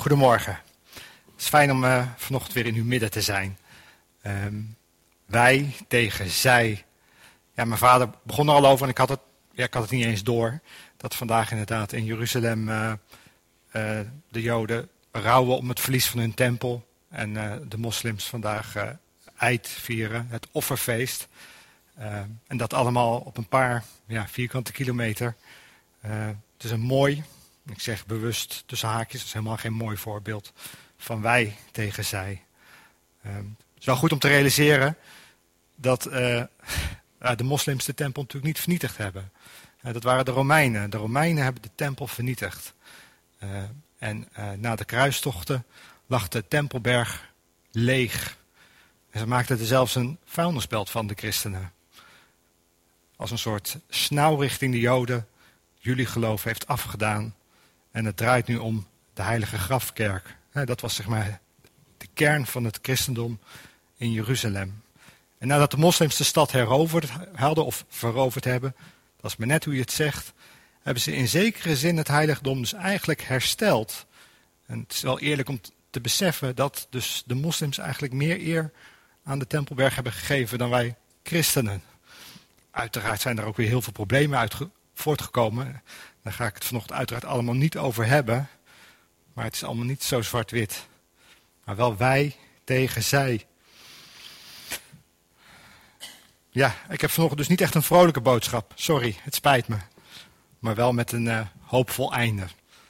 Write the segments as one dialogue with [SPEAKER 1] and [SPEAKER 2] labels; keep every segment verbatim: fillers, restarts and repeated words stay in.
[SPEAKER 1] Goedemorgen. Het is fijn om uh, vanochtend weer in uw midden te zijn. Um, wij tegen zij. Ja, mijn vader begon er al over en ik had het, ja, ik had het niet eens door. Dat vandaag inderdaad in Jeruzalem uh, uh, de Joden rouwen om het verlies van hun tempel. En uh, de moslims vandaag uh, Eid vieren, het offerfeest. Uh, en dat allemaal op een paar ja, vierkante kilometer. Uh, het is een mooi, ik zeg bewust tussen haakjes, dat is helemaal geen mooi voorbeeld van wij tegen zij. Uh, het is wel goed om te realiseren dat uh, de moslims de tempel natuurlijk niet vernietigd hebben. Uh, dat waren de Romeinen. De Romeinen hebben de tempel vernietigd. Uh, en uh, na de kruistochten lag de tempelberg leeg. En ze maakten er zelfs een vuilnisbelt van, de christenen. Als een soort snauw richting de Joden. Jullie geloof heeft afgedaan. En het draait nu om de heilige grafkerk. Dat was zeg maar de kern van het christendom in Jeruzalem. En nadat de moslims de stad heroverd hadden of veroverd hebben, dat is maar net hoe je het zegt, hebben ze in zekere zin het heiligdom dus eigenlijk hersteld. En het is wel eerlijk om te beseffen dat dus de moslims eigenlijk meer eer aan de Tempelberg hebben gegeven dan wij christenen. Uiteraard zijn er ook weer heel veel problemen uit voortgekomen. Daar ga ik het vanochtend uiteraard allemaal niet over hebben. Maar het is allemaal niet zo zwart-wit. Maar wel wij tegen zij. Ja, ik heb vanochtend dus niet echt een vrolijke boodschap. Sorry, het spijt me. Maar wel met een uh, hoopvol einde.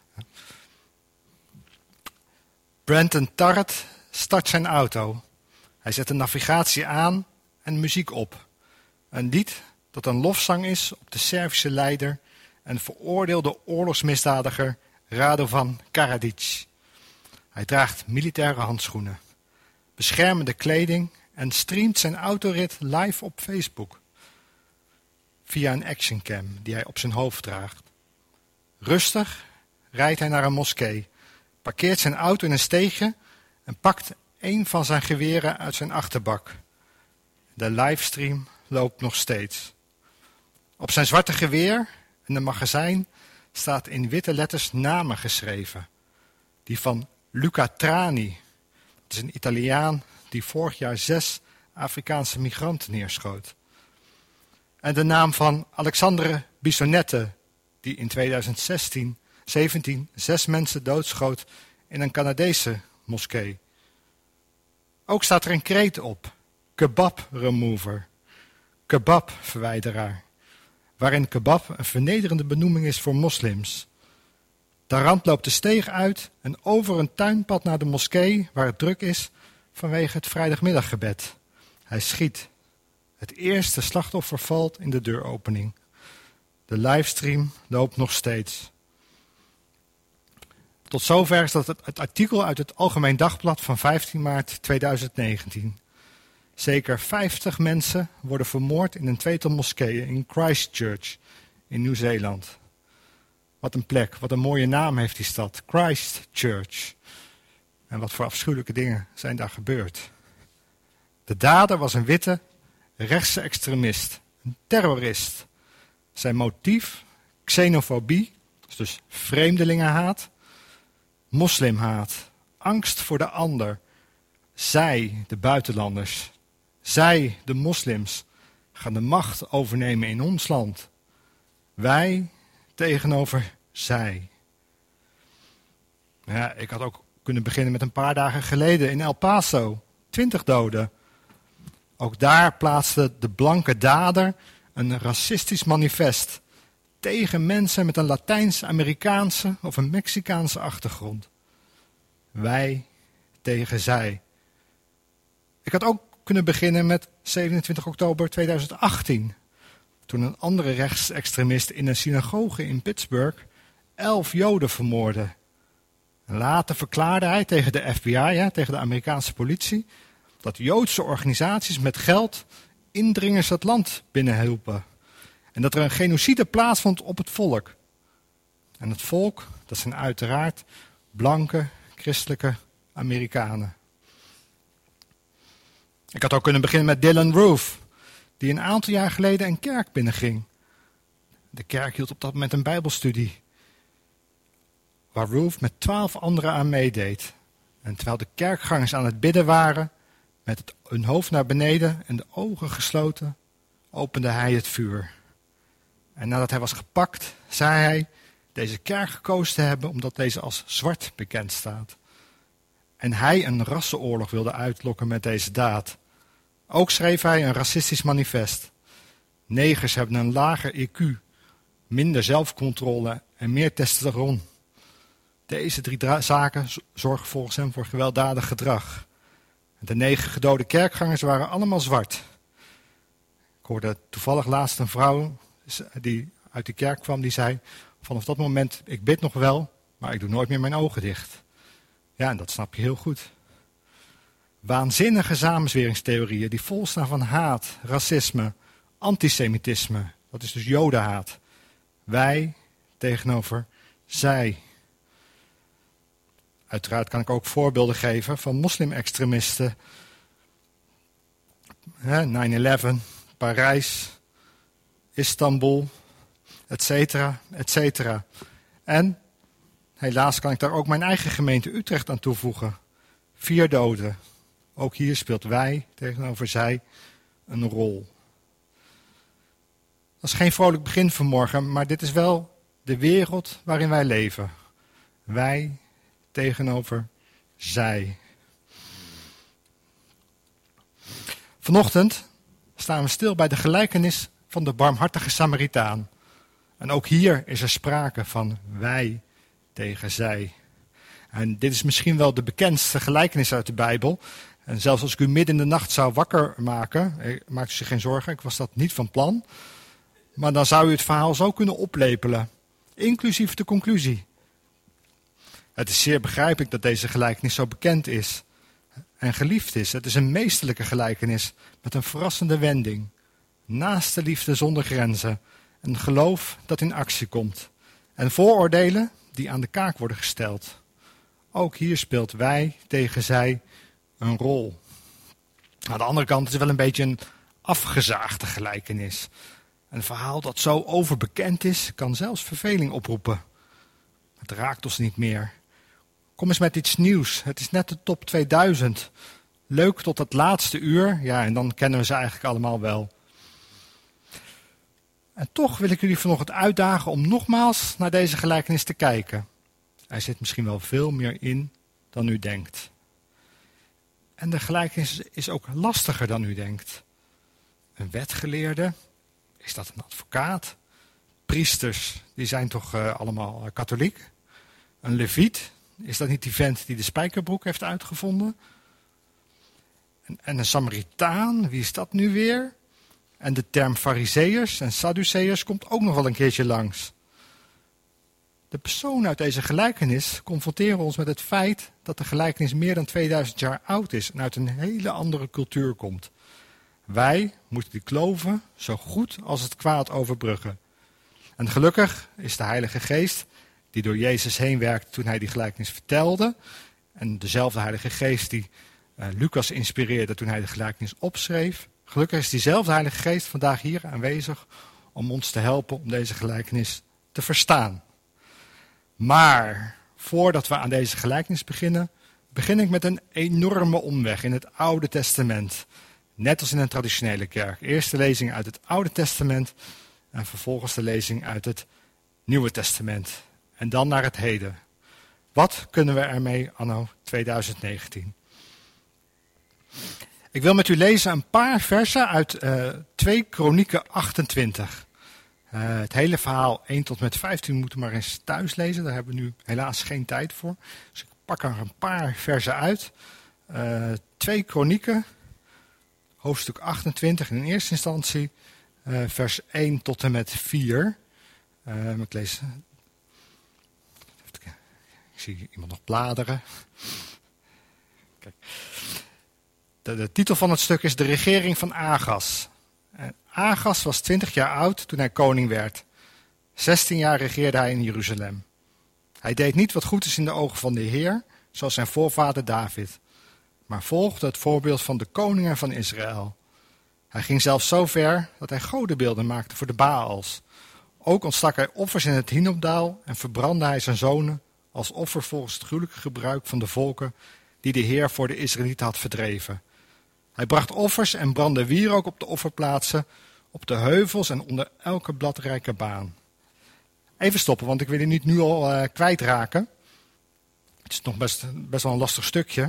[SPEAKER 1] Brandon Tarrant start zijn auto. Hij zet de navigatie aan en muziek op. Een lied dat een lofzang is op de Servische leider en veroordeelde oorlogsmisdadiger Radovan Karadzic. Hij draagt militaire handschoenen, beschermende kleding en streamt zijn autorit live op Facebook. Via een actioncam die hij op zijn hoofd draagt. Rustig rijdt hij naar een moskee, parkeert zijn auto in een steegje en pakt een van zijn geweren uit zijn achterbak. De livestream loopt nog steeds. Op zijn zwarte geweer en de magazijn staat in witte letters namen geschreven. Die van Luca Trani. Dat is een Italiaan die vorig jaar zes Afrikaanse migranten neerschoot. En de naam van Alexandre Bissonnette, die in tweeduizend zestien, zeventien zes mensen doodschoot in een Canadese moskee. Ook staat er een kreet op. Kebab remover. Kebab verwijderaar. Waarin kebab een vernederende benoeming is voor moslims. Tarrant loopt de steeg uit en over een tuinpad naar de moskee waar het druk is vanwege het vrijdagmiddaggebed. Hij schiet. Het eerste slachtoffer valt in de deuropening. De livestream loopt nog steeds. Tot zover is dat het artikel uit het Algemeen Dagblad van vijftien maart tweeduizend negentien. Zeker vijftig mensen worden vermoord in een tweetal moskeeën in Christchurch in Nieuw-Zeeland. Wat een plek, wat een mooie naam heeft die stad, Christchurch. En wat voor afschuwelijke dingen zijn daar gebeurd. De dader was een witte, rechtse extremist, een terrorist. Zijn motief, xenofobie, dus vreemdelingenhaat, moslimhaat, angst voor de ander. Zij, de buitenlanders, zij, de moslims, gaan de macht overnemen in ons land. Wij tegenover zij. Ja, ik had ook kunnen beginnen met een paar dagen geleden in El Paso. Twintig doden. Ook daar plaatste de blanke dader een racistisch manifest tegen mensen met een Latijns-Amerikaanse of een Mexicaanse achtergrond. Wij tegen zij. Ik had ook kunnen beginnen met zevenentwintig oktober tweeduizend achttien. Toen een andere rechtsextremist in een synagoge in Pittsburgh elf Joden vermoordde. En later verklaarde hij tegen de F B I, ja, tegen de Amerikaanse politie, dat Joodse organisaties met geld indringers het land binnenhielpen. En dat er een genocide plaatsvond op het volk. En het volk, dat zijn uiteraard blanke, christelijke Amerikanen. Ik had ook kunnen beginnen met Dylan Roof, die een aantal jaar geleden een kerk binnenging. De kerk hield op dat moment een bijbelstudie. waar Ruth met twaalf anderen aan meedeed. En terwijl de kerkgangers aan het bidden waren, met het, hun hoofd naar beneden en de ogen gesloten, opende hij het vuur. En nadat hij was gepakt, zei hij deze kerk gekozen te hebben omdat deze als zwart bekend staat. En hij een rassenoorlog wilde uitlokken met deze daad. Ook schreef hij een racistisch manifest. Negers hebben een lager I Q, minder zelfcontrole en meer testosteron. Deze drie dra- zaken zorgen volgens hem voor gewelddadig gedrag. De negen gedode kerkgangers waren allemaal zwart. Ik hoorde toevallig laatst een vrouw die uit de kerk kwam, die zei, vanaf dat moment, ik bid nog wel, maar ik doe nooit meer mijn ogen dicht. Ja, en dat snap je heel goed. Waanzinnige samenzweringstheorieën die vol staan van haat, racisme, antisemitisme, dat is dus jodenhaat. Wij tegenover zij. Uiteraard kan ik ook voorbeelden geven van moslimextremisten. nine eleven, Parijs, Istanbul, et cetera, et cetera. En helaas kan ik daar ook mijn eigen gemeente Utrecht aan toevoegen. Vier doden. Ook hier speelt wij tegenover zij een rol. Dat is geen vrolijk begin vanmorgen, maar dit is wel de wereld waarin wij leven. Wij tegenover zij. Vanochtend staan we stil bij de gelijkenis van de barmhartige Samaritaan. En ook hier is er sprake van wij tegen zij. En dit is misschien wel de bekendste gelijkenis uit de Bijbel. En zelfs als ik u midden in de nacht zou wakker maken, maakt u zich geen zorgen, ik was dat niet van plan. Maar dan zou u het verhaal zo kunnen oplepelen, inclusief de conclusie. Het is zeer begrijpelijk dat deze gelijkenis zo bekend is en geliefd is. Het is een meesterlijke gelijkenis met een verrassende wending. Naaste liefde zonder grenzen. Een geloof dat in actie komt. En vooroordelen die aan de kaak worden gesteld. Ook hier speelt wij tegen zij een rol. Aan de andere kant is het wel een beetje een afgezaagde gelijkenis. Een verhaal dat zo overbekend is, kan zelfs verveling oproepen. Het raakt ons niet meer. Kom eens met iets nieuws. Het is net de top tweeduizend. Leuk tot het laatste uur. Ja, en dan kennen we ze eigenlijk allemaal wel. En toch wil ik jullie vanochtend uitdagen om nogmaals naar deze gelijkenis te kijken. Er zit misschien wel veel meer in dan u denkt. En de gelijkenis is ook lastiger dan u denkt. Een wetgeleerde, is dat een advocaat? Priesters, die zijn toch uh, allemaal uh, katholiek? Een leviet, is dat niet die vent die de spijkerbroek heeft uitgevonden? En, en een Samaritaan, wie is dat nu weer? En de term fariseërs en sadduceërs komt ook nog wel een keertje langs. De personen uit deze gelijkenis confronteren ons met het feit dat de gelijkenis meer dan tweeduizend jaar oud is en uit een hele andere cultuur komt. Wij moeten die kloven zo goed als het kwaad overbruggen. En gelukkig is de Heilige Geest, die door Jezus heen werkte toen hij die gelijkenis vertelde, en dezelfde Heilige Geest die uh, Lucas inspireerde toen hij de gelijkenis opschreef, gelukkig is diezelfde Heilige Geest vandaag hier aanwezig om ons te helpen om deze gelijkenis te verstaan. Maar voordat we aan deze gelijkenis beginnen, begin ik met een enorme omweg in het Oude Testament. Net als in een traditionele kerk. Eerst de lezing uit het Oude Testament en vervolgens de lezing uit het Nieuwe Testament. En dan naar het heden. Wat kunnen we ermee anno tweeduizend negentien? Ik wil met u lezen een paar versen uit uh, twee Kronieken achtentwintig. Uh, het hele verhaal één tot met vijftien moeten we maar eens thuis lezen. Daar hebben we nu helaas geen tijd voor. Dus ik pak er een paar versen uit. Uh, twee Kronieken, hoofdstuk achtentwintig in eerste instantie, uh, vers één tot en met vier. Uh, ik lees. Ik zie iemand nog bladeren. Kijk. De, de titel van het stuk is De regering van Agas. En Agas was twintig jaar oud toen hij koning werd. zestien jaar regeerde hij in Jeruzalem. Hij deed niet wat goed is in de ogen van de Heer, zoals zijn voorvader David, maar volgde het voorbeeld van de koningen van Israël. Hij ging zelfs zo ver dat hij godenbeelden maakte voor de Baals. Ook ontstak hij offers in het Hinnomdaal en verbrandde hij zijn zonen als offer volgens het gruwelijke gebruik van de volken die de Heer voor de Israëlieten had verdreven. Hij bracht offers en brandde wierook op de offerplaatsen, op de heuvels en onder elke bladrijke baan. Even stoppen, want ik wil je niet nu al uh, kwijtraken. Het is nog best, best wel een lastig stukje.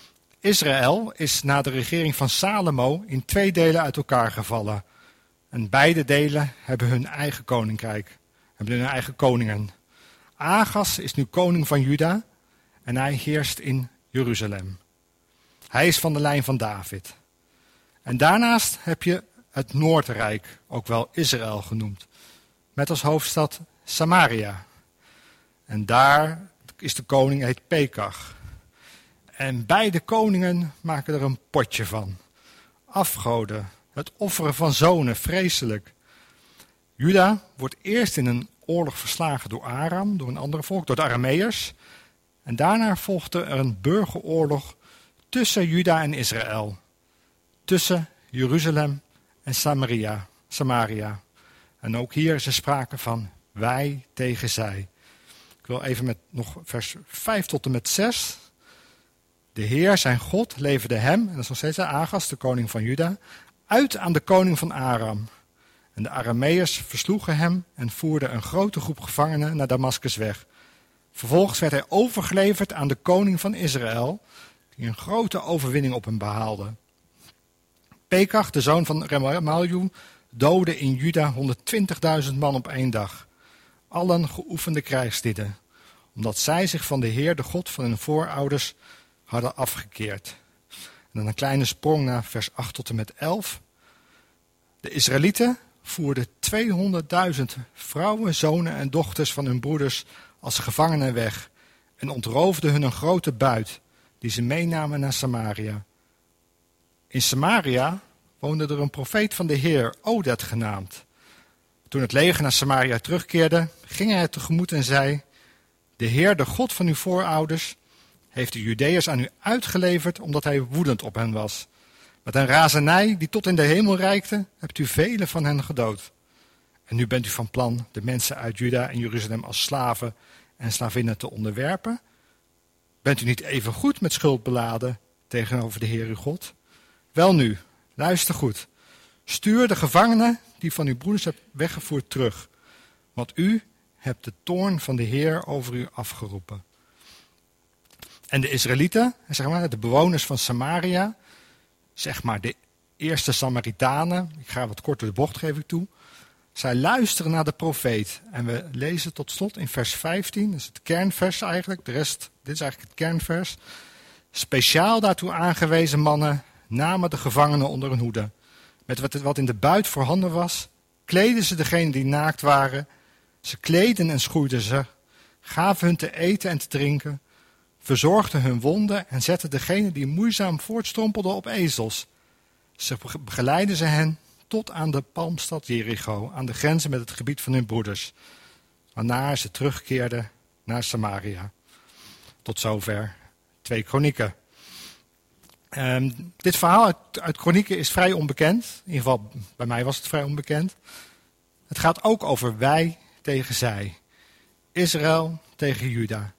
[SPEAKER 1] Israël is na de regering van Salomo in twee delen uit elkaar gevallen. En beide delen hebben hun eigen koninkrijk, hebben hun eigen koningen. Agas is nu koning van Juda en hij heerst in Jeruzalem. Hij is van de lijn van David. En daarnaast heb je het Noordrijk, ook wel Israël genoemd, met als hoofdstad Samaria. En daar is de koning, heet Pekach. En beide koningen maken er een potje van. Afgoden, het offeren van zonen, vreselijk. Juda wordt eerst in een oorlog verslagen door Aram, door een andere volk, door de Arameërs. En daarna volgde er een burgeroorlog tussen Juda en Israël. Tussen Jeruzalem en Samaria. Samaria. En ook hier is er sprake van wij tegen zij. Ik wil even met nog vers vijf tot en met zes. De Heer, zijn God, leverde hem, en dat is nog steeds Agas, de koning van Juda, uit aan de koning van Aram. En de Arameërs versloegen hem en voerden een grote groep gevangenen naar Damaskus weg. Vervolgens werd hij overgeleverd aan de koning van Israël, die een grote overwinning op hem behaalde. Pekach, de zoon van Remaliu, doodde in Juda honderdtwintigduizend man op één dag. Allen geoefende krijgslieden, omdat zij zich van de Heer, de God van hun voorouders, hadden afgekeerd. En dan een kleine sprong naar vers acht tot en met elf. De Israëlieten voerden tweehonderdduizend vrouwen, zonen en dochters van hun broeders als gevangenen weg en ontroofden hun een grote buit die ze meenamen naar Samaria. In Samaria woonde er een profeet van de Heer, Oded genaamd. Toen het leger naar Samaria terugkeerde, ging hij het tegemoet en zei: de Heer, de God van uw voorouders, heeft de Judeërs aan u uitgeleverd omdat hij woedend op hen was. Met een razernij die tot in de hemel reikte, hebt u velen van hen gedood. En nu bent u van plan de mensen uit Juda en Jeruzalem als slaven en slavinnen te onderwerpen? Bent u niet even goed met schuld beladen tegenover de Heer uw God? Welnu, luister goed. Stuur de gevangenen die van uw broeders hebt weggevoerd terug. Want u hebt de toorn van de Heer over u afgeroepen. En de Israëlieten, zeg maar, de bewoners van Samaria, zeg maar de eerste Samaritanen, ik ga wat korter de bocht geef ik toe, zij luisteren naar de profeet. En we lezen tot slot in vers vijftien, dat is het kernvers eigenlijk, de rest, dit is eigenlijk het kernvers. Speciaal daartoe aangewezen mannen namen de gevangenen onder hun hoede. Met wat in de buit voorhanden was, kleden ze degenen die naakt waren. Ze kleden en schoeiden ze, gaven hun te eten en te drinken, verzorgden hun wonden en zetten degenen die moeizaam voortstrompelden op ezels. Ze begeleidden ze hen tot aan de palmstad Jericho, aan de grenzen met het gebied van hun broeders, waarna ze terugkeerden naar Samaria. Tot zover twee Kronieken. Um, dit verhaal uit, uit Kronieken is vrij onbekend. In ieder geval, bij mij was het vrij onbekend. Het gaat ook over wij tegen zij. Israël tegen Juda.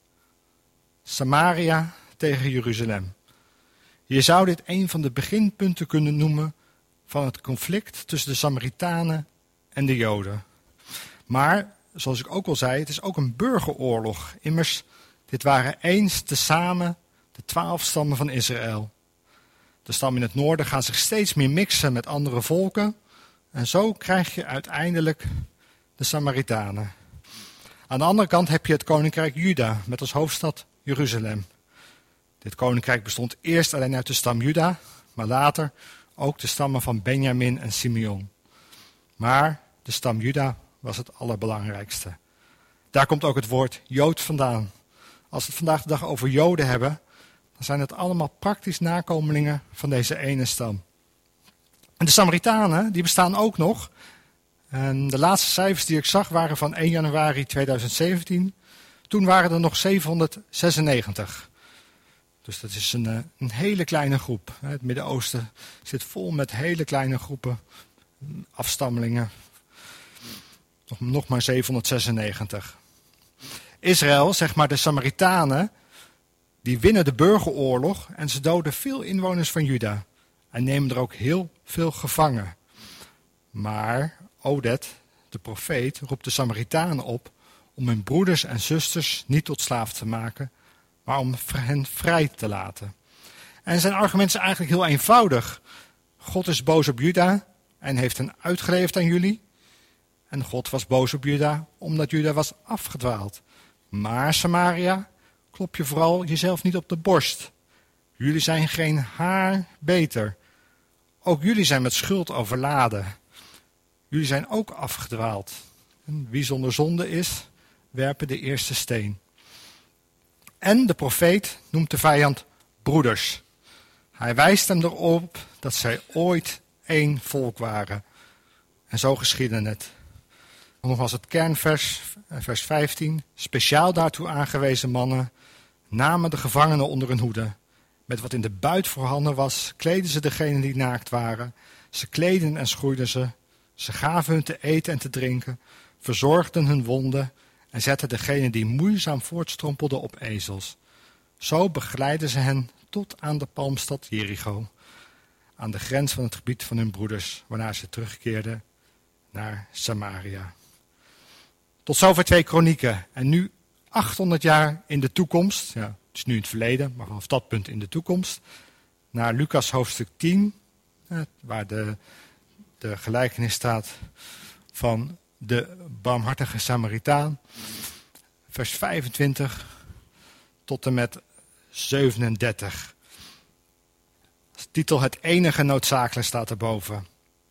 [SPEAKER 1] Samaria tegen Jeruzalem. Je zou dit een van de beginpunten kunnen noemen van het conflict tussen de Samaritanen en de Joden. Maar, zoals ik ook al zei, het is ook een burgeroorlog. Immers, dit waren eens tezamen de twaalf stammen van Israël. De stammen in het noorden gaan zich steeds meer mixen met andere volken. En zo krijg je uiteindelijk de Samaritanen. Aan de andere kant heb je het koninkrijk Juda met als hoofdstad Jeruzalem. Dit koninkrijk bestond eerst alleen uit de stam Juda, maar later ook de stammen van Benjamin en Simeon. Maar de stam Juda was het allerbelangrijkste. Daar komt ook het woord Jood vandaan. Als we het vandaag de dag over Joden hebben, dan zijn het allemaal praktisch nakomelingen van deze ene stam. En de Samaritanen, die bestaan ook nog. En de laatste cijfers die ik zag waren van één januari tweeduizend zeventien. Toen waren er nog zevenhonderdzesennegentig. Dus dat is een, een hele kleine groep. Het Midden-Oosten zit vol met hele kleine groepen afstammelingen. Nog, nog maar zevenhonderdzesennegentig. Israël, zeg maar de Samaritanen, die winnen de burgeroorlog en ze doden veel inwoners van Juda. En nemen er ook heel veel gevangen. Maar Oded, de profeet, roept de Samaritanen op om hun broeders en zusters niet tot slaaf te maken, maar om hen vrij te laten. En zijn argument is eigenlijk heel eenvoudig. God is boos op Juda en heeft hen uitgeleverd aan jullie. En God was boos op Juda omdat Juda was afgedwaald. Maar Samaria, klop je vooral jezelf niet op de borst. Jullie zijn geen haar beter. Ook jullie zijn met schuld overladen. Jullie zijn ook afgedwaald. En wie zonder zonde is, werpen de eerste steen. En de profeet noemt de vijand broeders. Hij wijst hem erop dat zij ooit één volk waren. En zo geschiedde het. Nogmaals het kernvers, vers vijftien. Speciaal daartoe aangewezen mannen namen de gevangenen onder hun hoede. Met wat in de buit voorhanden was, kleden ze degenen die naakt waren. Ze kleden en schoeiden ze. Ze gaven hun te eten en te drinken, verzorgden hun wonden en zetten degenen die moeizaam voortstrompelden op ezels. Zo begeleidden ze hen tot aan de palmstad Jericho, aan de grens van het gebied van hun broeders, waarna ze terugkeerden naar Samaria. Tot zover twee kronieken. En nu achthonderd jaar in de toekomst, ja, het is nu in het verleden, maar vanaf dat punt in de toekomst, naar Lucas hoofdstuk tien, waar de, de gelijkenis staat van de barmhartige Samaritaan, vers vijfentwintig tot en met zevenendertig. De titel Het enige noodzakelijke staat erboven.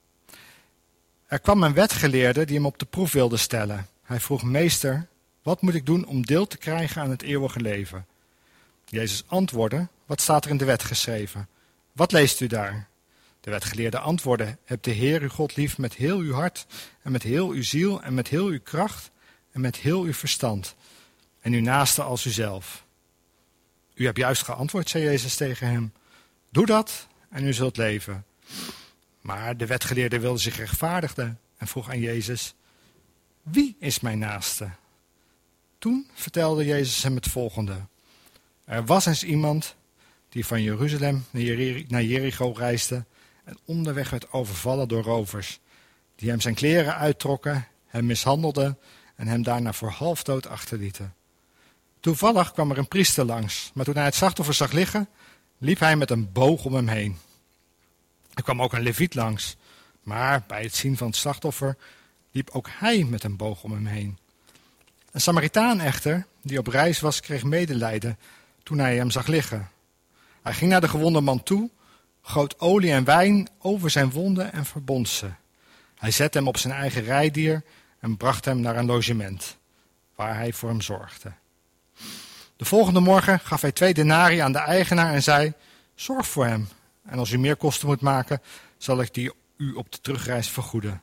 [SPEAKER 1] Er kwam een wetgeleerde die hem op de proef wilde stellen. Hij vroeg: meester, wat moet ik doen om deel te krijgen aan het eeuwige leven? Jezus antwoordde: wat staat er in de wet geschreven? Wat leest u daar? De wetgeleerde antwoordde: heb de Heer uw God lief met heel uw hart en met heel uw ziel en met heel uw kracht en met heel uw verstand. En uw naaste als uzelf. U hebt juist geantwoord, zei Jezus tegen hem. Doe dat en u zult leven. Maar de wetgeleerde wilde zich rechtvaardigen en vroeg aan Jezus: wie is mijn naaste? Toen vertelde Jezus hem het volgende. Er was eens iemand die van Jeruzalem naar Jericho reisde en onderweg werd overvallen door rovers, die hem zijn kleren uittrokken, hem mishandelden en hem daarna voor halfdood achterlieten. Toevallig kwam er een priester langs, maar toen hij het slachtoffer zag liggen, liep hij met een boog om hem heen. Er kwam ook een leviet langs, maar bij het zien van het slachtoffer liep ook hij met een boog om hem heen. Een Samaritaan echter, die op reis was, kreeg medelijden toen hij hem zag liggen. Hij ging naar de gewonde man toe, goot olie en wijn over zijn wonden en verbond ze. Hij zette hem op zijn eigen rijdier en bracht hem naar een logement, waar hij voor hem zorgde. De volgende morgen gaf hij twee denari aan de eigenaar en zei: zorg voor hem, en als u meer kosten moet maken, zal ik die u op de terugreis vergoeden.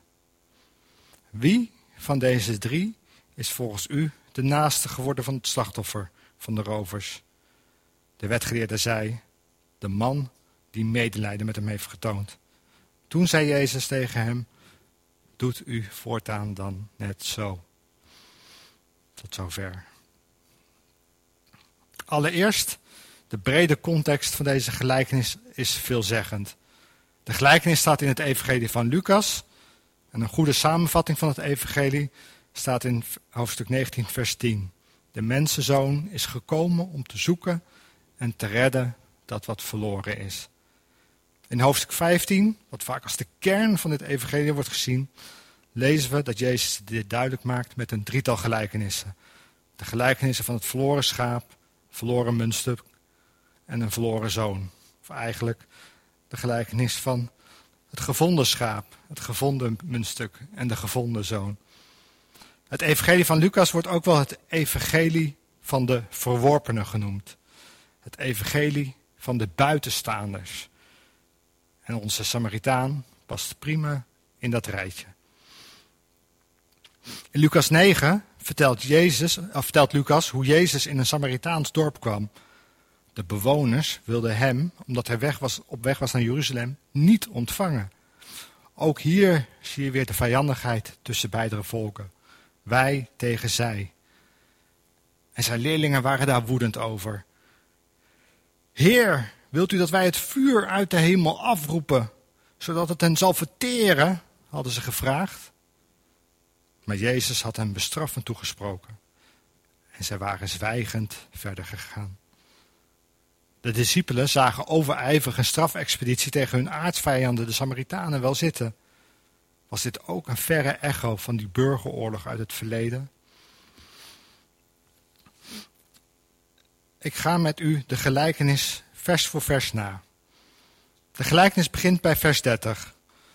[SPEAKER 1] Wie van deze drie is volgens u de naaste geworden van het slachtoffer van de rovers? De wetgeleerde zei: de man die medelijden met hem heeft getoond. Toen zei Jezus tegen hem: doet u voortaan dan net zo. Tot zover. Allereerst, de brede context van deze gelijkenis is veelzeggend. De gelijkenis staat in het evangelie van Lucas. En een goede samenvatting van het evangelie staat in hoofdstuk negentien, vers tien. De mensenzoon is gekomen om te zoeken en te redden dat wat verloren is. In hoofdstuk vijftien, wat vaak als de kern van dit evangelie wordt gezien, lezen we dat Jezus dit duidelijk maakt met een drietal gelijkenissen. De gelijkenissen van het verloren schaap, verloren muntstuk en een verloren zoon. Of eigenlijk de gelijkenis van het gevonden schaap, het gevonden muntstuk en de gevonden zoon. Het evangelie van Lucas wordt ook wel het evangelie van de verworpenen genoemd. Het evangelie van de buitenstaanders. En onze Samaritaan past prima in dat rijtje. In Lucas negen vertelt, Jezus, of vertelt Lucas hoe Jezus in een Samaritaans dorp kwam. De bewoners wilden hem, omdat hij weg was, op weg was naar Jeruzalem, niet ontvangen. Ook hier zie je weer de vijandigheid tussen beide volken. Wij tegen zij. En zijn leerlingen waren daar woedend over. Heer, wilt u dat wij het vuur uit de hemel afroepen, zodat het hen zal verteren? Hadden ze gevraagd. Maar Jezus had hen bestraffend toegesproken. En zij waren zwijgend verder gegaan. De discipelen zagen overijverig een strafexpeditie tegen hun aartsvijanden, de Samaritanen, wel zitten. Was dit ook een verre echo van die burgeroorlog uit het verleden? Ik ga met u de gelijkenis vers voor vers na. De gelijkenis begint bij vers dertig.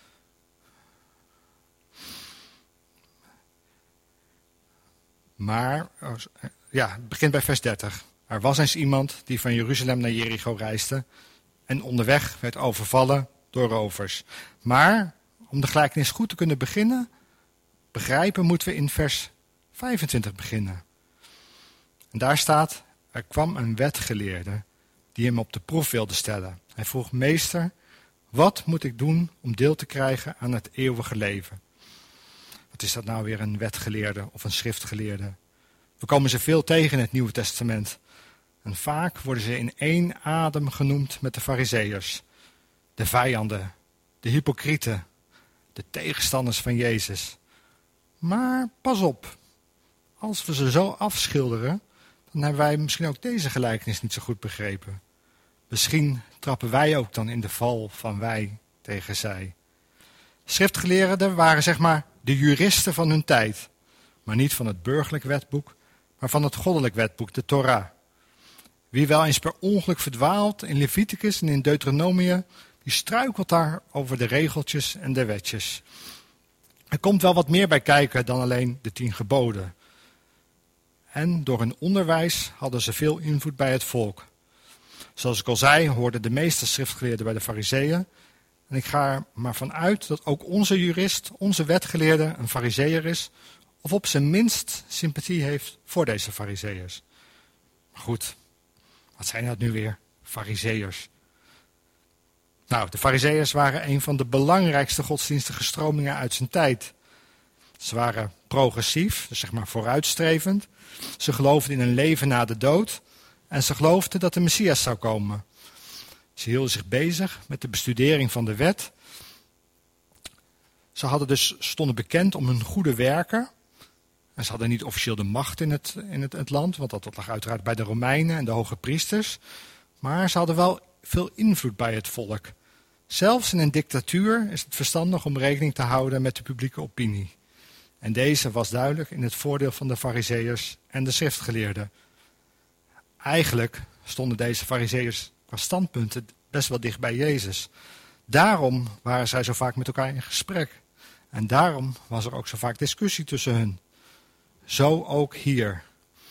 [SPEAKER 1] Maar, ja, het begint bij vers dertig. Er was eens iemand die van Jeruzalem naar Jericho reisde en onderweg werd overvallen door rovers. Maar, om de gelijkenis goed te kunnen beginnen, begrijpen moeten we in vers vijfentwintig beginnen. En daar staat, er kwam een wetgeleerde die hem op de proef wilde stellen. Hij vroeg, meester, wat moet ik doen om deel te krijgen aan het eeuwige leven? Wat is dat nou weer, een wetgeleerde of een schriftgeleerde? We komen ze veel tegen in het Nieuwe Testament. En vaak worden ze in één adem genoemd met de Farizeeërs. De vijanden, de hypocrieten, de tegenstanders van Jezus. Maar pas op, als we ze zo afschilderen, dan hebben wij misschien ook deze gelijkenis niet zo goed begrepen. Misschien trappen wij ook dan in de val van wij tegen zij. Schriftgeleerden waren zeg maar de juristen van hun tijd. Maar niet van het burgerlijk wetboek, maar van het goddelijk wetboek, de Torah. Wie wel eens per ongeluk verdwaalt in Leviticus en in Deuteronomium, die struikelt daar over de regeltjes en de wetjes. Er komt wel wat meer bij kijken dan alleen de tien geboden. En door hun onderwijs hadden ze veel invloed bij het volk. Zoals ik al zei, hoorden de meeste schriftgeleerden bij de Farizeeën. En ik ga er maar vanuit dat ook onze jurist, onze wetgeleerde, een Farizeeër is, of op zijn minst sympathie heeft voor deze Farizeeërs. Maar goed, wat zijn dat nu weer? Farizeeërs. Nou, de Farizeeërs waren een van de belangrijkste godsdienstige stromingen uit zijn tijd. Ze waren progressief, dus zeg maar vooruitstrevend. Ze geloofden in een leven na de dood. En ze geloofden dat de Messias zou komen. Ze hielden zich bezig met de bestudering van de wet. Ze hadden dus, stonden bekend om hun goede werken. En ze hadden niet officieel de macht in het, in het, het land, want dat lag uiteraard bij de Romeinen en de hoge priesters. Maar ze hadden wel veel invloed bij het volk. Zelfs in een dictatuur is het verstandig om rekening te houden met de publieke opinie. En deze was duidelijk in het voordeel van de Farizeeërs en de schriftgeleerden. Eigenlijk stonden deze Farizeeërs qua standpunten best wel dicht bij Jezus. Daarom waren zij zo vaak met elkaar in gesprek. En daarom was er ook zo vaak discussie tussen hun. Zo ook hier.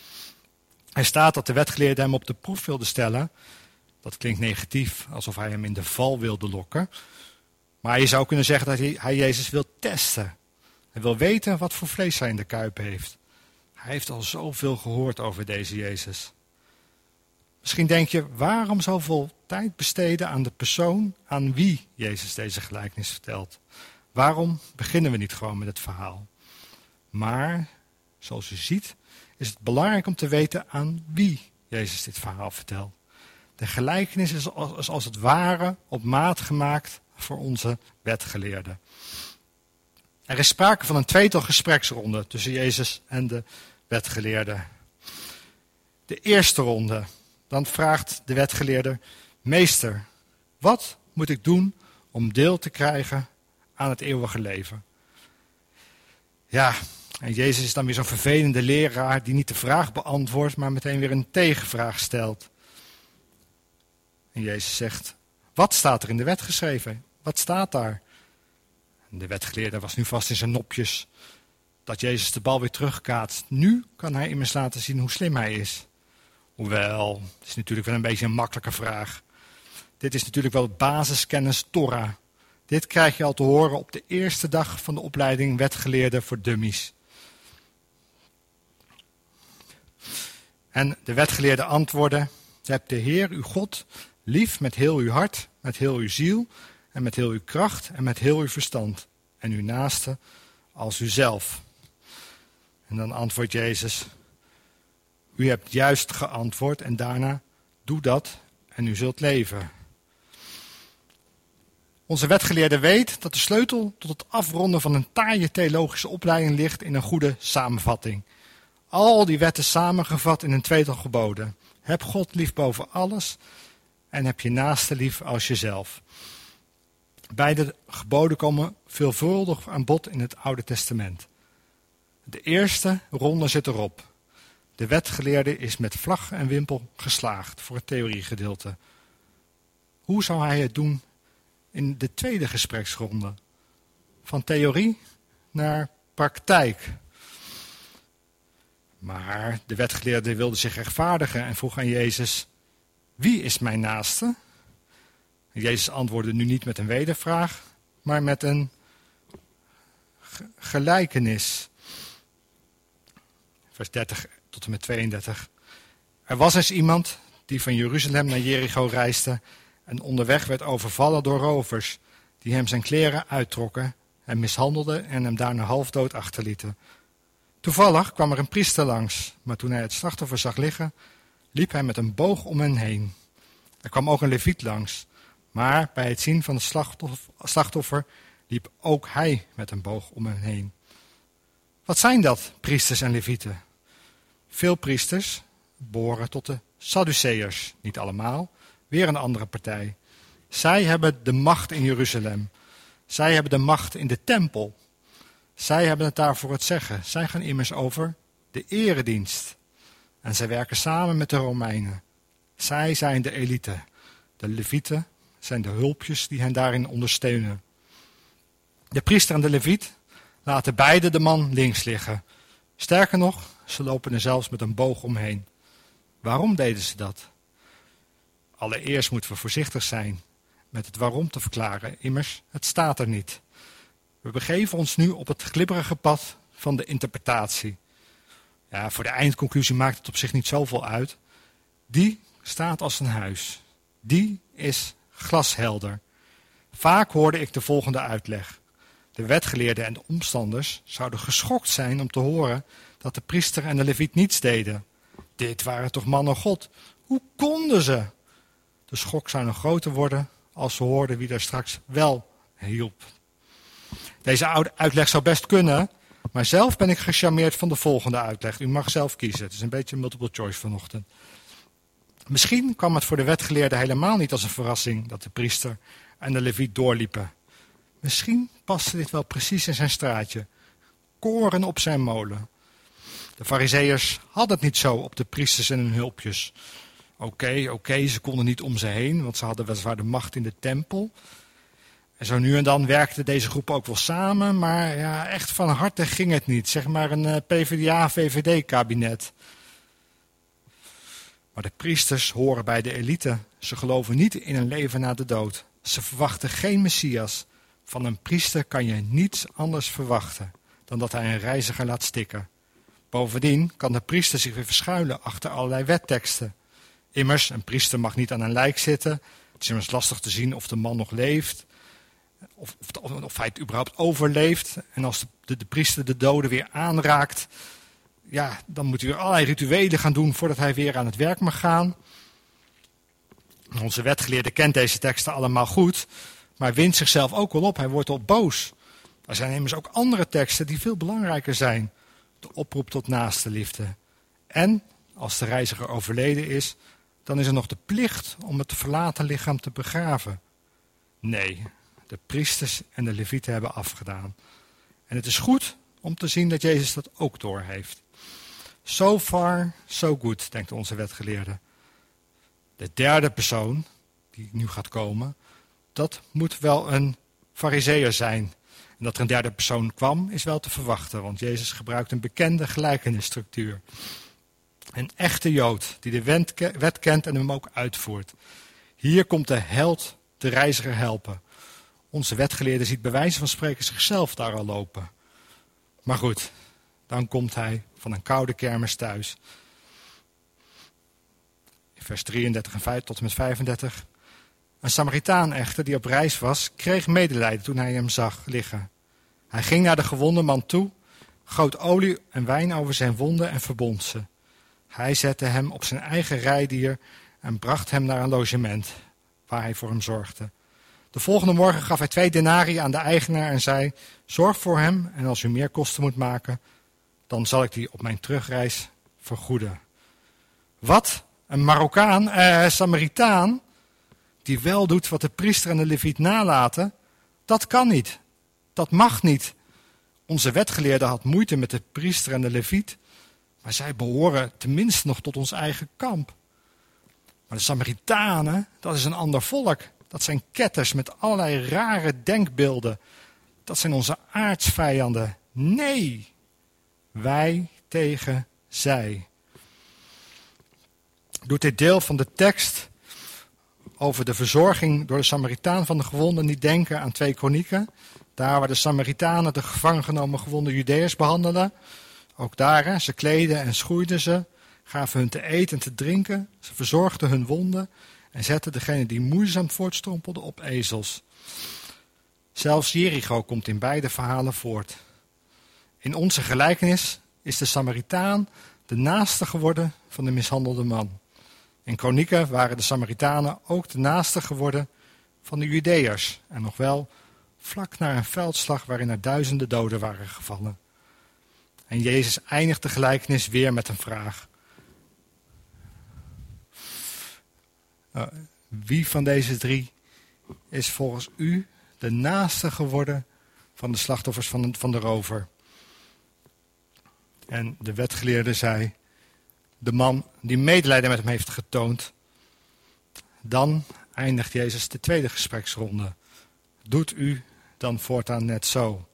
[SPEAKER 1] Er staat dat de wetgeleerde hem op de proef wilde stellen. Dat klinkt negatief, alsof hij hem in de val wilde lokken. Maar je zou kunnen zeggen dat hij, hij Jezus wil testen. Hij wil weten wat voor vlees hij in de kuip heeft. Hij heeft al zoveel gehoord over deze Jezus. Misschien denk je, waarom zoveel tijd besteden aan de persoon aan wie Jezus deze gelijkenis vertelt? Waarom beginnen we niet gewoon met het verhaal? Maar, zoals u ziet, is het belangrijk om te weten aan wie Jezus dit verhaal vertelt. De gelijkenis is als, als het ware op maat gemaakt voor onze wetgeleerden. Er is sprake van een tweetal gespreksronde tussen Jezus en de wetgeleerden. De eerste ronde, dan vraagt de wetgeleerde, meester, wat moet ik doen om deel te krijgen aan het eeuwige leven? Ja, en Jezus is dan weer zo'n vervelende leraar die niet de vraag beantwoordt, maar meteen weer een tegenvraag stelt. En Jezus zegt, wat staat er in de wet geschreven? Wat staat daar? En de wetgeleerde was nu vast in zijn nopjes dat Jezus de bal weer terugkaatst. Nu kan hij immers laten zien hoe slim hij is. Hoewel, het is natuurlijk wel een beetje een makkelijke vraag. Dit is natuurlijk wel basiskennis Torah. Dit krijg je al te horen op de eerste dag van de opleiding wetgeleerde voor dummies. En de wetgeleerde antwoordde, je hebt de Heer, uw God, lief met heel uw hart, met heel uw ziel en met heel uw kracht en met heel uw verstand. En uw naaste als uzelf. En dan antwoordt Jezus, U hebt juist geantwoord en daarna, doe dat en u zult leven. Onze wetgeleerde weet dat de sleutel tot het afronden van een taaie theologische opleiding ligt in een goede samenvatting. Al die wetten samengevat in een tweetal geboden. Heb God lief boven alles en heb je naaste lief als jezelf. Beide geboden komen veelvuldig aan bod in het Oude Testament. De eerste ronde zit erop. De wetgeleerde is met vlag en wimpel geslaagd voor het theoriegedeelte. Hoe zou hij het doen in de tweede gespreksronde? Van theorie naar praktijk. Maar de wetgeleerde wilde zich rechtvaardigen en vroeg aan Jezus: wie is mijn naaste? Jezus antwoordde nu niet met een wedervraag, maar met een gelijkenis. Vers dertig tot en met tweeëndertig. Er was eens iemand die van Jeruzalem naar Jericho reisde en onderweg werd overvallen door rovers, die hem zijn kleren uittrokken, hem mishandelden en hem daarna halfdood achterlieten. Toevallig kwam er een priester langs, maar toen hij het slachtoffer zag liggen, liep hij met een boog om hen heen. Er kwam ook een leviet langs, maar bij het zien van het slachtoffer liep ook hij met een boog om hen heen. Wat zijn dat, priesters en levieten? Veel priesters behoren tot de Sadduceërs, niet allemaal, weer een andere partij. Zij hebben de macht in Jeruzalem. Zij hebben de macht in de tempel. Zij hebben het daar voor het zeggen. Zij gaan immers over de eredienst. En zij werken samen met de Romeinen. Zij zijn de elite. De levieten zijn de hulpjes die hen daarin ondersteunen. De priester en de leviet laten beide de man links liggen. Sterker nog, ze lopen er zelfs met een boog omheen. Waarom deden ze dat? Allereerst moeten we voorzichtig zijn met het waarom te verklaren. Immers, het staat er niet. We begeven ons nu op het glibberige pad van de interpretatie. Ja, voor de eindconclusie maakt het op zich niet zoveel uit. Die staat als een huis. Die is glashelder. Vaak hoorde ik de volgende uitleg. De wetgeleerden en de omstanders zouden geschokt zijn om te horen dat de priester en de leviet niets deden. Dit waren toch mannen God? Hoe konden ze? De schok zou nog groter worden als ze hoorden wie daar straks wel hielp. Deze oude uitleg zou best kunnen, maar zelf ben ik gecharmeerd van de volgende uitleg. U mag zelf kiezen. Het is een beetje multiple choice vanochtend. Misschien kwam het voor de wetgeleerden helemaal niet als een verrassing dat de priester en de leviet doorliepen. Misschien paste dit wel precies in zijn straatje. Koren op zijn molen. De Farizeeërs hadden het niet zo op de priesters en hun hulpjes. Oké, okay, oké, okay, ze konden niet om ze heen, want ze hadden weliswaar de macht in de tempel. En zo nu en dan werkte deze groep ook wel samen, maar ja, echt van harte ging het niet. Zeg maar een uh, P v d A-V V D-kabinet. Maar de priesters horen bij de elite. Ze geloven niet in een leven na de dood. Ze verwachten geen Messias. Van een priester kan je niets anders verwachten dan dat hij een reiziger laat stikken. Bovendien kan de priester zich weer verschuilen achter allerlei wetteksten. Immers, een priester mag niet aan een lijk zitten. Het is immers lastig te zien of de man nog leeft. Of, of, of hij het überhaupt overleeft. En als de, de, de priester de doden weer aanraakt, ja, dan moet hij weer allerlei rituelen gaan doen voordat hij weer aan het werk mag gaan. Onze wetgeleerde kent deze teksten allemaal goed, maar wint zichzelf ook wel op. Hij wordt al boos. Er zijn immers ook andere teksten die veel belangrijker zijn. De oproep tot naaste liefde. En, als de reiziger overleden is, dan is er nog de plicht om het verlaten lichaam te begraven. Nee, de priesters en de levieten hebben afgedaan. En het is goed om te zien dat Jezus dat ook doorheeft. So far, so good, denkt onze wetgeleerde. De derde persoon, die nu gaat komen, dat moet wel een Farizeeër zijn. En dat er een derde persoon kwam, is wel te verwachten, want Jezus gebruikt een bekende gelijkenisstructuur. Een echte Jood, die de wet kent en hem ook uitvoert. Hier komt de held de reiziger helpen. Onze wetgeleerde ziet bij wijze van spreken zichzelf daar al lopen. Maar goed, dan komt hij van een koude kermis thuis. In vers drieëndertig en vijf tot en met vijfendertig. Een Samaritaan echter, die op reis was, kreeg medelijden toen hij hem zag liggen. Hij ging naar de gewonde man toe, goot olie en wijn over zijn wonden en verbond ze. Hij zette hem op zijn eigen rijdier en bracht hem naar een logement waar hij voor hem zorgde. De volgende morgen gaf hij twee denarii aan de eigenaar en zei: zorg voor hem en als u meer kosten moet maken, dan zal ik die op mijn terugreis vergoeden. Wat? Een Marokkaan, eh, Samaritaan, die wel doet wat de priester en de leviet nalaten? Dat kan niet. Dat mag niet. Onze wetgeleerde had moeite met de priester en de leviet, maar zij behoren tenminste nog tot ons eigen kamp. Maar de Samaritanen, dat is een ander volk. Dat zijn ketters met allerlei rare denkbeelden. Dat zijn onze aardsvijanden. Nee, wij tegen zij. Doet dit deel van de tekst over de verzorging door de Samaritaan van de gewonden niet denken aan twee kronieken? Daar waar de Samaritanen de gevangen genomen gewonde Judeërs behandelen. Ook daar, hè, ze kleden en schoeiden ze, gaven hun te eten en te drinken. Ze verzorgden hun wonden en zetten degene die moeizaam voortstrompelden op ezels. Zelfs Jericho komt in beide verhalen voort. In onze gelijkenis is de Samaritaan de naaste geworden van de mishandelde man. In kronieken waren de Samaritanen ook de naaste geworden van de Judeërs. En nog wel vlak na een veldslag waarin er duizenden doden waren gevallen. En Jezus eindigt de gelijkenis weer met een vraag. Uh, wie van deze drie is volgens u de naaste geworden van de slachtoffers van de, van de rover? En de wetgeleerde zei: de man die medelijden met hem heeft getoond. Dan eindigt Jezus de tweede gespreksronde. Doet u dan voortaan net zo?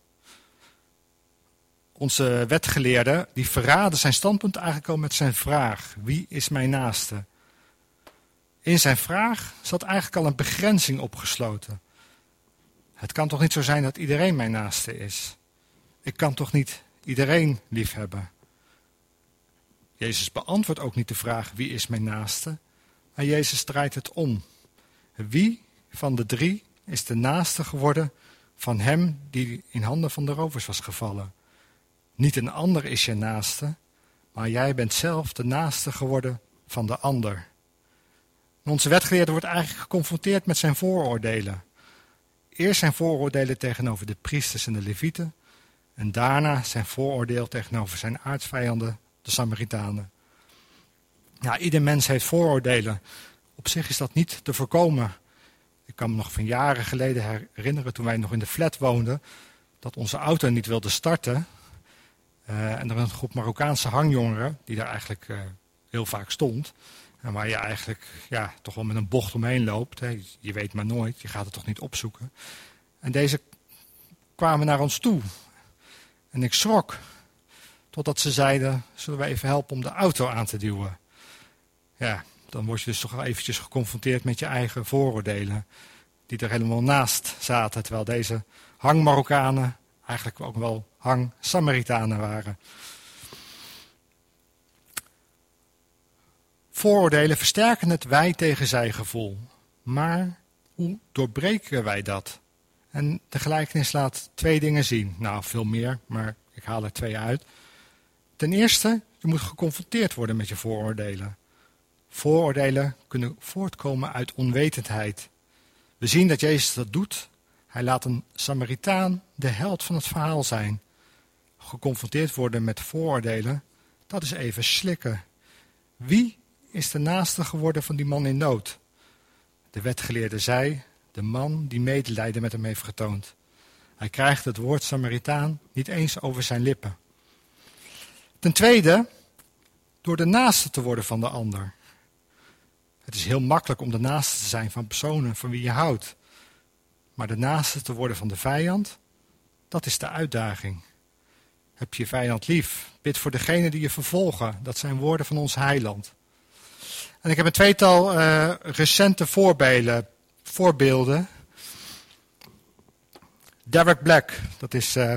[SPEAKER 1] Onze wetgeleerde die verraadde zijn standpunt eigenlijk al met zijn vraag: wie is mijn naaste? In zijn vraag zat eigenlijk al een begrenzing opgesloten. Het kan toch niet zo zijn dat iedereen mijn naaste is? Ik kan toch niet iedereen liefhebben? Jezus beantwoordt ook niet de vraag: wie is mijn naaste? Maar Jezus draait het om. Wie van de drie is de naaste geworden van hem die in handen van de rovers was gevallen? Niet een ander is je naaste, maar jij bent zelf de naaste geworden van de ander. En onze wetgeleerde wordt eigenlijk geconfronteerd met zijn vooroordelen. Eerst zijn vooroordelen tegenover de priesters en de levieten, en daarna zijn vooroordeel tegenover zijn aardsvijanden, de Samaritanen. Ja, ieder mens heeft vooroordelen. Op zich is dat niet te voorkomen. Ik kan me nog van jaren geleden herinneren, toen wij nog in de flat woonden, dat onze auto niet wilde starten. Uh, en er een groep Marokkaanse hangjongeren, die daar eigenlijk uh, heel vaak stond. En waar je eigenlijk ja, toch wel met een bocht omheen loopt. Hè. Je weet maar nooit, je gaat het toch niet opzoeken. En deze kwamen naar ons toe. En ik schrok. Totdat ze zeiden: zullen we even helpen om de auto aan te duwen? Ja, dan word je dus toch wel eventjes geconfronteerd met je eigen vooroordelen. Die er helemaal naast zaten. Terwijl deze hang-Marokkanen eigenlijk ook wel hang-Samaritanen waren. Vooroordelen versterken het wij tegen zij gevoel. Maar hoe doorbreken wij dat? En de gelijkenis laat twee dingen zien. Nou, veel meer, maar ik haal er twee uit. Ten eerste, je moet geconfronteerd worden met je vooroordelen. Vooroordelen kunnen voortkomen uit onwetendheid. We zien dat Jezus dat doet. Hij laat een Samaritaan de held van het verhaal zijn. Geconfronteerd worden met vooroordelen, dat is even slikken. Wie is de naaste geworden van die man in nood? De wetgeleerde zei: de man die medelijden met hem heeft getoond. Hij krijgt het woord Samaritaan niet eens over zijn lippen. Ten tweede, door de naaste te worden van de ander. Het is heel makkelijk om de naaste te zijn van personen van wie je houdt. Maar de naaste te worden van de vijand, dat is de uitdaging. Heb je vijand lief? Bid voor degene die je vervolgen. Dat zijn woorden van ons heiland. En ik heb een tweetal uh, recente voorbeelden. voorbeelden. Derek Black, dat is uh,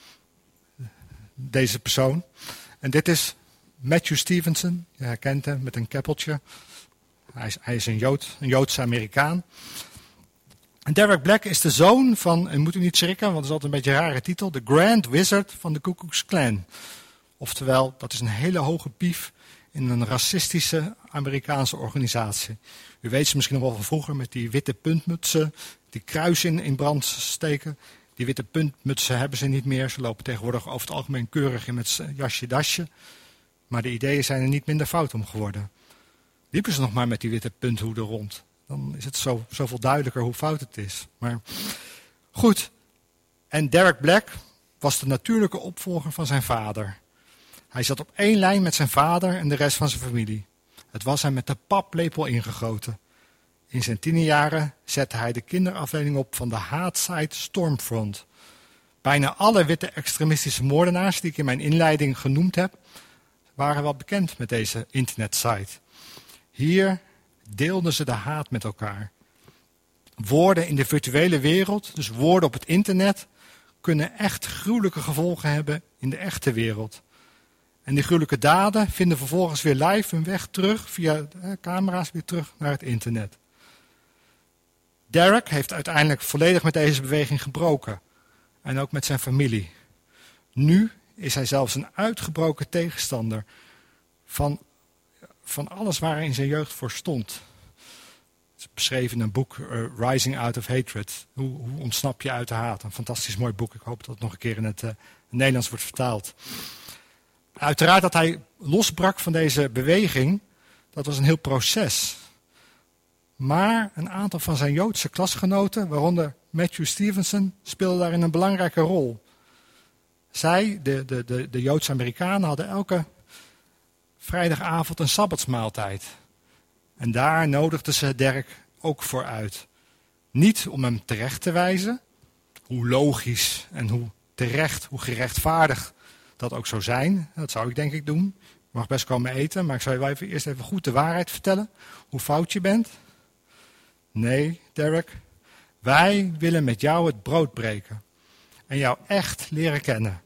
[SPEAKER 1] deze persoon. En dit is Matthew Stevenson. Je herkent hem met een keppeltje. Hij is, hij is een, Jood, een Joodse Amerikaan. En Derek Black is de zoon van, en moet u niet schrikken, want het is altijd een beetje een rare titel, de Grand Wizard van de Ku Klux Klan. Oftewel, dat is een hele hoge pief in een racistische Amerikaanse organisatie. U weet ze misschien nog wel van vroeger met die witte puntmutsen, die kruis in, in brand steken. Die witte puntmutsen hebben ze niet meer. Ze lopen tegenwoordig over het algemeen keurig in met jasje, dasje. Maar de ideeën zijn er niet minder fout om geworden. Liepen ze nog maar met die witte punthoeden rond. Dan is het zo, zoveel duidelijker hoe fout het is. Maar goed. En Derek Black was de natuurlijke opvolger van zijn vader. Hij zat op één lijn met zijn vader en de rest van zijn familie. Het was hem met de paplepel ingegoten. In zijn tienerjaren zette hij de kinderafdeling op van de Haatsite Stormfront. Bijna alle witte extremistische moordenaars die ik in mijn inleiding genoemd heb, waren wel bekend met deze internetsite. Hier deelden ze de haat met elkaar. Woorden in de virtuele wereld, dus woorden op het internet, kunnen echt gruwelijke gevolgen hebben in de echte wereld. En die gruwelijke daden vinden vervolgens weer live hun weg terug, via eh, camera's weer terug naar het internet. Derek heeft uiteindelijk volledig met deze beweging gebroken. En ook met zijn familie. Nu is hij zelfs een uitgebroken tegenstander van, van alles waar hij in zijn jeugd voor stond. Het is beschreven in een boek, uh, Rising Out of Hatred. Hoe, hoe ontsnap je uit de haat? Een fantastisch mooi boek. Ik hoop dat het nog een keer in het uh, Nederlands wordt vertaald. Uiteraard dat hij losbrak van deze beweging, dat was een heel proces. Maar een aantal van zijn Joodse klasgenoten, waaronder Matthew Stevenson, speelden daarin een belangrijke rol. Zij, de, de, de, de Joodse Amerikanen, hadden elke vrijdagavond een sabbatsmaaltijd. En daar nodigden ze Derek ook voor uit. Niet om hem terecht te wijzen, hoe logisch en hoe terecht, hoe gerechtvaardigd dat ook zou zijn. Dat zou ik denk ik doen. Je mag best komen eten, maar ik zou je wel even, eerst even goed de waarheid vertellen. Hoe fout je bent. Nee, Derek. Wij willen met jou het brood breken. En jou echt leren kennen.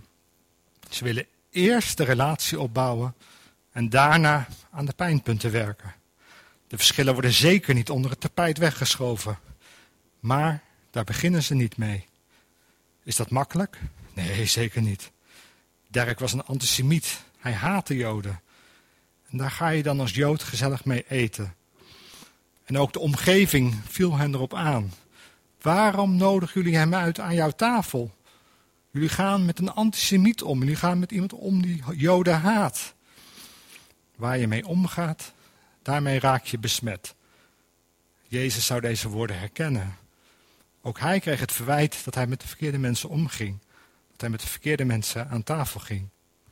[SPEAKER 1] Ze willen eerst de relatie opbouwen. En daarna aan de pijnpunten werken. De verschillen worden zeker niet onder het tapijt weggeschoven. Maar daar beginnen ze niet mee. Is dat makkelijk? Nee, zeker niet. Derek was een antisemiet. Hij haatte Joden. En daar ga je dan als Jood gezellig mee eten. En ook de omgeving viel hen erop aan. Waarom nodigen jullie hem uit aan jouw tafel? Jullie gaan met een antisemiet om. Jullie gaan met iemand om die Joden haat. Waar je mee omgaat, daarmee raak je besmet. Jezus zou deze woorden herkennen. Ook hij kreeg het verwijt dat hij met de verkeerde mensen omging. Dat hij met de verkeerde mensen aan tafel ging.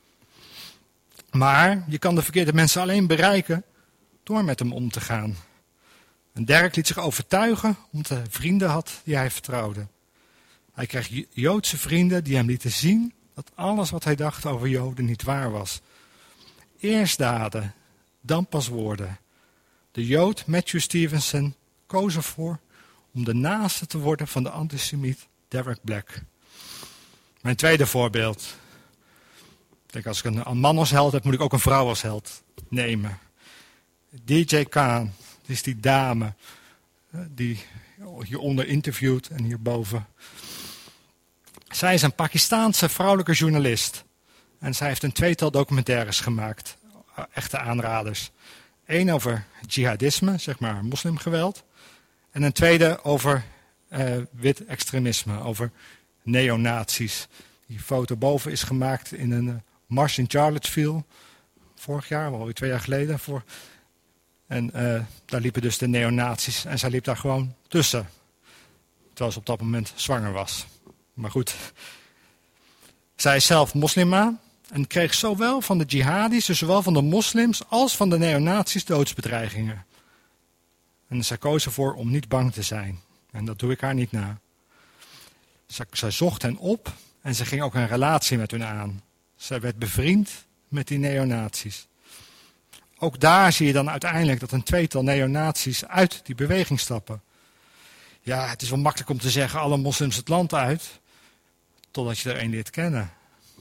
[SPEAKER 1] Maar je kan de verkeerde mensen alleen bereiken door met hem om te gaan. En Derek liet zich overtuigen omdat hij vrienden had die hij vertrouwde. Hij kreeg Joodse vrienden die hem lieten zien dat alles wat hij dacht over Joden niet waar was. Eerst daden, dan pas woorden. De Jood Matthew Stevenson koos ervoor om de naaste te worden van de antisemiet Derek Black. Mijn tweede voorbeeld. Ik denk, als ik een, een man als held heb, moet ik ook een vrouw als held nemen. D J Khan, dat is die dame die hieronder interviewt en hierboven. Zij is een Pakistaanse vrouwelijke journalist. En zij heeft een tweetal documentaires gemaakt. Echte aanraders. Eén over jihadisme, zeg maar moslimgeweld. En een tweede over uh, wit extremisme, over neonazies. Die foto boven is gemaakt in een uh, mars in Charlottesville. Vorig jaar, wel weer twee jaar geleden. Voor. En uh, daar liepen dus de neonazies. En zij liep daar gewoon tussen. Terwijl ze op dat moment zwanger was. Maar goed. Zij is zelf moslima. En kreeg zowel van de jihadis, dus zowel van de moslims, als van de neonazies doodsbedreigingen. En zij koos ervoor om niet bang te zijn. En dat doe ik haar niet na. Zij, zij zocht hen op en ze ging ook een relatie met hen aan. Zij werd bevriend met die neonazies. Ook daar zie je dan uiteindelijk dat een tweetal neonazies uit die beweging stappen. Ja, het is wel makkelijk om te zeggen, alle moslims het land uit, totdat je er een leert kennen.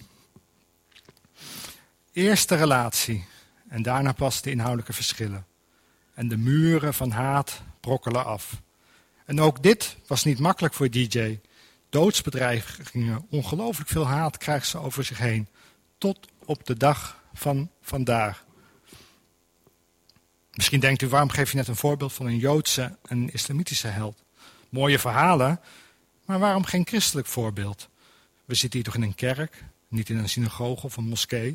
[SPEAKER 1] Eerst de relatie en daarna pas de inhoudelijke verschillen. En de muren van haat brokkelen af. En ook dit was niet makkelijk voor D J. Doodsbedreigingen, ongelooflijk veel haat krijgt ze over zich heen. Tot op de dag van vandaag. Misschien denkt u, waarom geef je net een voorbeeld van een Joodse en een islamitische held? Mooie verhalen, maar waarom geen christelijk voorbeeld? We zitten hier toch in een kerk, niet in een synagoge of een moskee.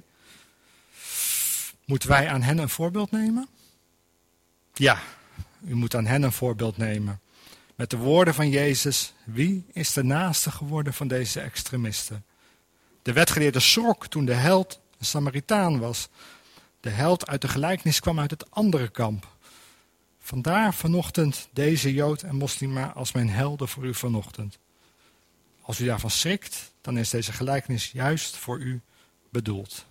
[SPEAKER 1] Moeten wij aan hen een voorbeeld nemen? Ja, u moet aan hen een voorbeeld nemen. Met de woorden van Jezus, wie is de naaste geworden van deze extremisten? De wetgeleerde schrok toen de held een Samaritaan was. De held uit de gelijkenis kwam uit het andere kamp. Vandaar vanochtend deze Jood en moslima als mijn helden voor u vanochtend. Als u daarvan schrikt, dan is deze gelijkenis juist voor u bedoeld.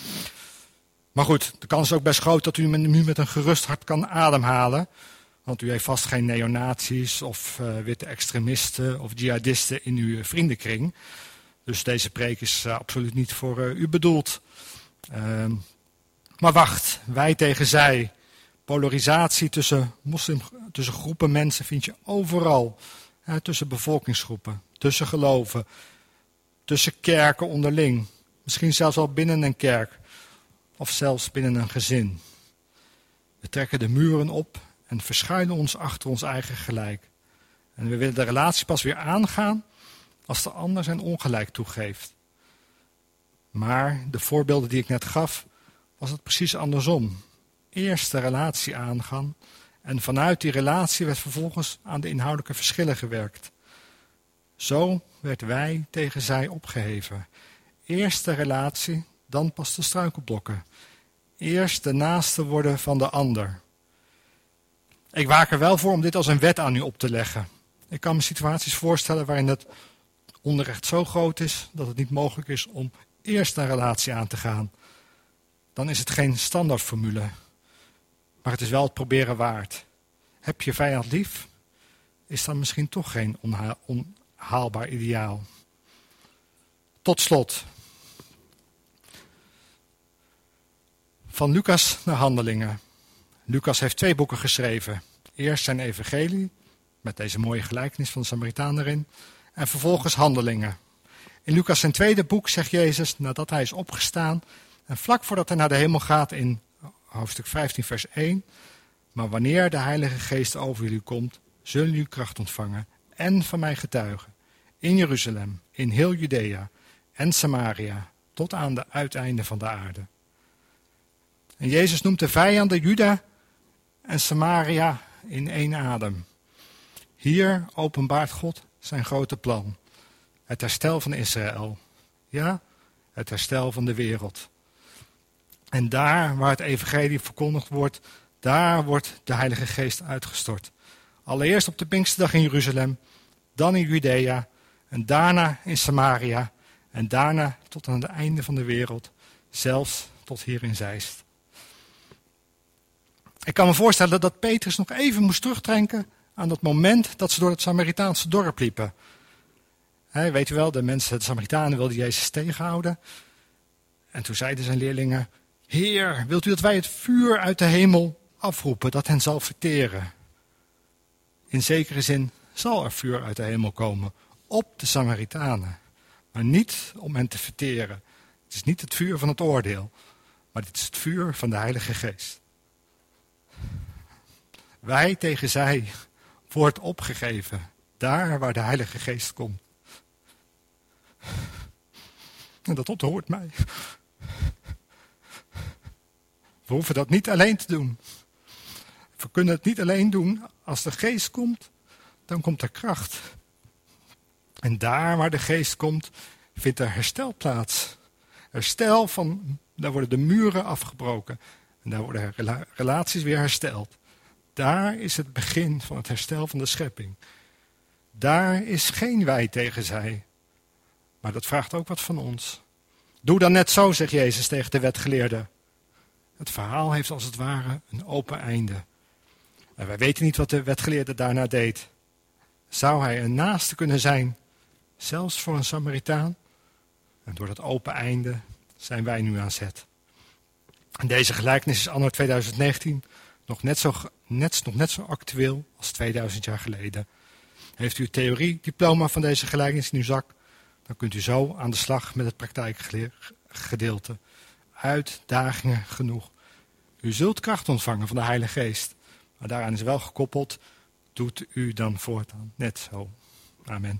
[SPEAKER 1] Maar goed, de kans is ook best groot dat u nu met een gerust hart kan ademhalen. Want u heeft vast geen neonazies of uh, witte extremisten of jihadisten in uw vriendenkring. Dus deze preek is uh, absoluut niet voor uh, u bedoeld. Uh, maar wacht, wij tegen zij. Polarisatie tussen, moslim, tussen groepen mensen vind je overal. Ja, tussen bevolkingsgroepen, tussen geloven, tussen kerken onderling. Misschien zelfs al binnen een kerk of zelfs binnen een gezin. We trekken de muren op en verschuilen ons achter ons eigen gelijk. En we willen de relatie pas weer aangaan als de ander zijn ongelijk toegeeft. Maar de voorbeelden die ik net gaf, was het precies andersom. Eerst de relatie aangaan en vanuit die relatie werd vervolgens aan de inhoudelijke verschillen gewerkt. Zo werd wij tegen zij opgeheven. Eerst de relatie, dan pas de struikelblokken. Eerst de naaste worden van de ander. Ik waak er wel voor om dit als een wet aan u op te leggen. Ik kan me situaties voorstellen waarin het onrecht zo groot is dat het niet mogelijk is om eerst een relatie aan te gaan. Dan is het geen standaardformule. Maar het is wel het proberen waard. Heb je vijand lief? Is dan misschien toch geen onha- onhaalbaar ideaal. Tot slot. Van Lucas naar Handelingen. Lucas heeft twee boeken geschreven. Eerst zijn evangelie, met deze mooie gelijkenis van de Samaritaan erin. En vervolgens Handelingen. In Lucas zijn tweede boek zegt Jezus, nadat hij is opgestaan, en vlak voordat hij naar de hemel gaat in hoofdstuk vijftien vers één. Maar wanneer de Heilige Geest over jullie komt, zullen jullie kracht ontvangen en van mij getuigen. In Jeruzalem, in heel Judea en Samaria, tot aan de uiteinden van de aarde. En Jezus noemt de vijanden Juda en Samaria in één adem. Hier openbaart God zijn grote plan. Het herstel van Israël. Ja, het herstel van de wereld. En daar waar het evangelie verkondigd wordt, daar wordt de Heilige Geest uitgestort. Allereerst op de Pinksterdag in Jeruzalem, dan in Judea en daarna in Samaria en daarna tot aan het einde van de wereld, zelfs tot hier in Zeist. Ik kan me voorstellen dat Petrus nog even moest terugdenken aan dat moment dat ze door het Samaritaanse dorp liepen. He, weet u wel, de mensen, de Samaritanen wilden Jezus tegenhouden. En toen zeiden zijn leerlingen, Heer, wilt u dat wij het vuur uit de hemel afroepen, dat hen zal verteren? In zekere zin zal er vuur uit de hemel komen, op de Samaritanen. Maar niet om hen te verteren. Het is niet het vuur van het oordeel, maar dit is het vuur van de Heilige Geest. Wij tegen zij wordt opgegeven, daar waar de Heilige Geest komt. En dat onthoort mij. We hoeven dat niet alleen te doen. We kunnen het niet alleen doen. Als de Geest komt, dan komt er kracht. En daar waar de Geest komt, vindt er herstel plaats. Herstel van, daar worden de muren afgebroken. En daar worden rela- relaties weer hersteld. Daar is het begin van het herstel van de schepping. Daar is geen wij tegen zij. Maar dat vraagt ook wat van ons. Doe dan net zo, zegt Jezus tegen de wetgeleerden. Het verhaal heeft als het ware een open einde. En wij weten niet wat de wetgeleerde daarna deed. Zou hij een naaste kunnen zijn, zelfs voor een Samaritaan? En door dat open einde zijn wij nu aan zet. En deze gelijkenis is anno twintig negentien nog net zo, net, nog net zo actueel als tweeduizend jaar geleden. Heeft u het theoriediploma van deze gelijkenis in uw zak, dan kunt u zo aan de slag met het praktijkgedeelte. Uitdagingen genoeg. U zult kracht ontvangen van de Heilige Geest. Maar daaraan is wel gekoppeld, doet u dan voortaan net zo. Amen.